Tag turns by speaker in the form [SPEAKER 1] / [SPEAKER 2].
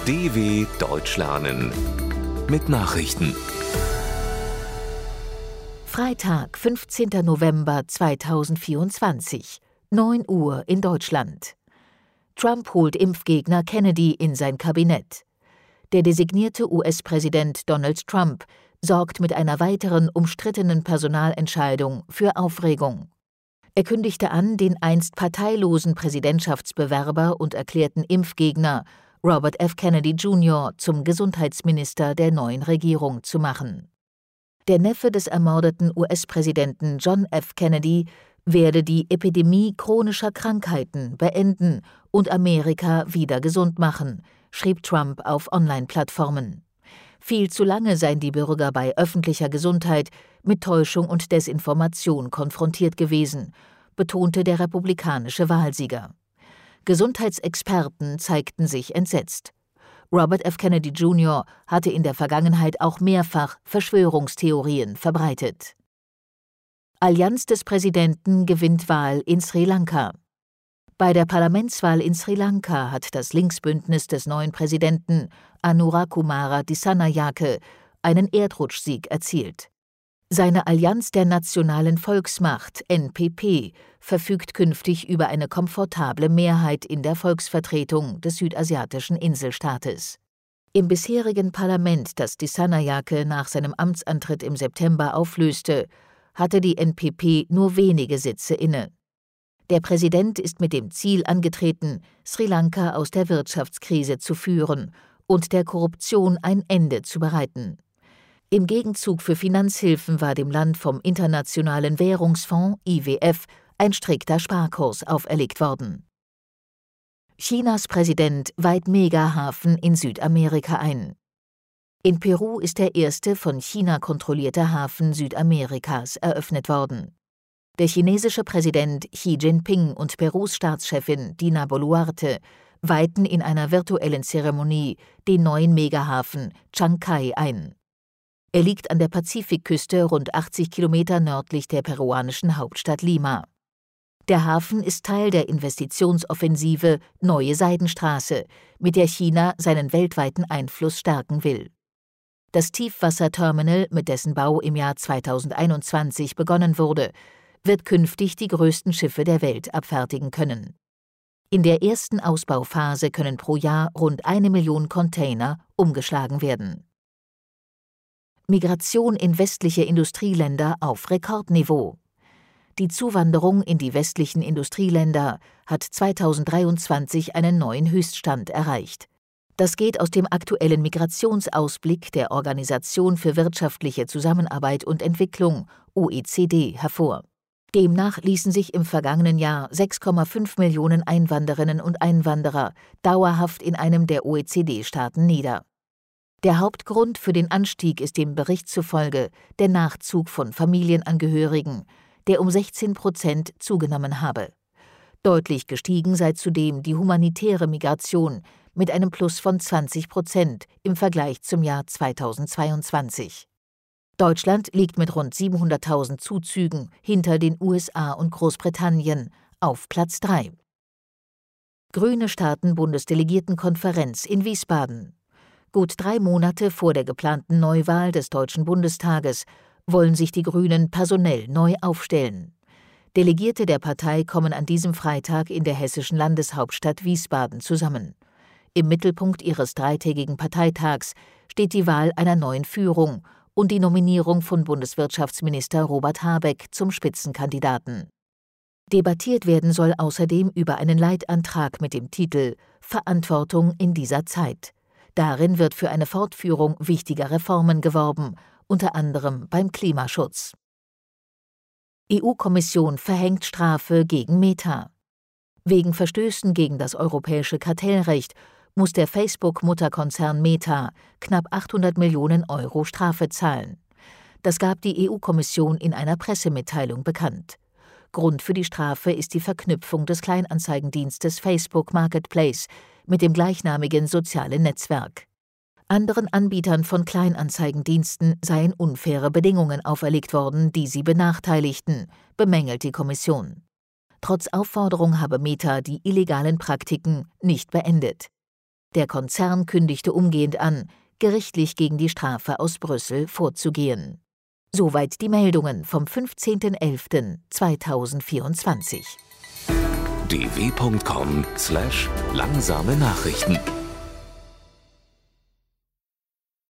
[SPEAKER 1] DW Deutsch lernen mit Nachrichten.
[SPEAKER 2] Freitag, 15. November 2024, 9 Uhr in Deutschland. Trump holt Impfgegner Kennedy in sein Kabinett. Der designierte US-Präsident Donald Trump sorgt mit einer weiteren umstrittenen Personalentscheidung für Aufregung. Er kündigte an, den einst parteilosen Präsidentschaftsbewerber und erklärten Impfgegner Robert F. Kennedy Jr. zum Gesundheitsminister der neuen Regierung zu machen. Der Neffe des ermordeten US-Präsidenten John F. Kennedy werde die Epidemie chronischer Krankheiten beenden und Amerika wieder gesund machen, schrieb Trump auf Online-Plattformen. Viel zu lange seien die Bürger bei öffentlicher Gesundheit mit Täuschung und Desinformation konfrontiert gewesen, betonte der republikanische Wahlsieger. Gesundheitsexperten zeigten sich entsetzt. Robert F. Kennedy Jr. hatte in der Vergangenheit auch mehrfach Verschwörungstheorien verbreitet. Allianz des Präsidenten gewinnt Wahl in Sri Lanka. Bei der Parlamentswahl in Sri Lanka hat das Linksbündnis des neuen Präsidenten Anurakumara Dissanayake einen Erdrutschsieg erzielt. Seine Allianz der Nationalen Volksmacht, NPP, verfügt künftig über eine komfortable Mehrheit in der Volksvertretung des südasiatischen Inselstaates. Im bisherigen Parlament, das Dissanayake nach seinem Amtsantritt im September auflöste, hatte die NPP nur wenige Sitze inne. Der Präsident ist mit dem Ziel angetreten, Sri Lanka aus der Wirtschaftskrise zu führen und der Korruption ein Ende zu bereiten. Im Gegenzug für Finanzhilfen war dem Land vom Internationalen Währungsfonds IWF ein strikter Sparkurs auferlegt worden. Chinas Präsident weiht Megahafen in Südamerika ein. In Peru ist der erste von China kontrollierte Hafen Südamerikas eröffnet worden. Der chinesische Präsident Xi Jinping und Perus Staatschefin Dina Boluarte weihten in einer virtuellen Zeremonie den neuen Megahafen Chancay ein. Er liegt an der Pazifikküste rund 80 Kilometer nördlich der peruanischen Hauptstadt Lima. Der Hafen ist Teil der Investitionsoffensive Neue Seidenstraße, mit der China seinen weltweiten Einfluss stärken will. Das Tiefwasserterminal, mit dessen Bau im Jahr 2021 begonnen wurde, wird künftig die größten Schiffe der Welt abfertigen können. In der ersten Ausbauphase können pro Jahr rund 1 Million Container umgeschlagen werden. Migration in westliche Industrieländer auf Rekordniveau. Die Zuwanderung in die westlichen Industrieländer hat 2023 einen neuen Höchststand erreicht. Das geht aus dem aktuellen Migrationsausblick der Organisation für wirtschaftliche Zusammenarbeit und Entwicklung, OECD, hervor. Demnach ließen sich im vergangenen Jahr 6,5 Millionen Einwanderinnen und Einwanderer dauerhaft in einem der OECD-Staaten nieder. Der Hauptgrund für den Anstieg ist dem Bericht zufolge der Nachzug von Familienangehörigen, der um 16% zugenommen habe. Deutlich gestiegen sei zudem die humanitäre Migration mit einem Plus von 20% im Vergleich zum Jahr 2022. Deutschland liegt mit rund 700.000 Zuzügen hinter den USA und Großbritannien auf Platz 3. Grüne starten Bundesdelegiertenkonferenz in Wiesbaden. Gut 3 Monate vor der geplanten Neuwahl des Deutschen Bundestages wollen sich die Grünen personell neu aufstellen. Delegierte der Partei kommen an diesem Freitag in der hessischen Landeshauptstadt Wiesbaden zusammen. Im Mittelpunkt ihres 3-tägigen Parteitags steht die Wahl einer neuen Führung und die Nominierung von Bundeswirtschaftsminister Robert Habeck zum Spitzenkandidaten. Debattiert werden soll außerdem über einen Leitantrag mit dem Titel »Verantwortung in dieser Zeit«. Darin wird für eine Fortführung wichtiger Reformen geworben, unter anderem beim Klimaschutz. EU-Kommission verhängt Strafe gegen Meta. Wegen Verstößen gegen das europäische Kartellrecht muss der Facebook-Mutterkonzern Meta knapp 800 Millionen Euro Strafe zahlen. Das gab die EU-Kommission in einer Pressemitteilung bekannt. Grund für die Strafe ist die Verknüpfung des Kleinanzeigendienstes Facebook Marketplace mit dem gleichnamigen sozialen Netzwerk. Anderen Anbietern von Kleinanzeigendiensten seien unfaire Bedingungen auferlegt worden, die sie benachteiligten, bemängelt die Kommission. Trotz Aufforderung habe Meta die illegalen Praktiken nicht beendet. Der Konzern kündigte umgehend an, gerichtlich gegen die Strafe aus Brüssel vorzugehen. Soweit die Meldungen vom 15.11.2024.
[SPEAKER 1] dw.com/langsame Nachrichten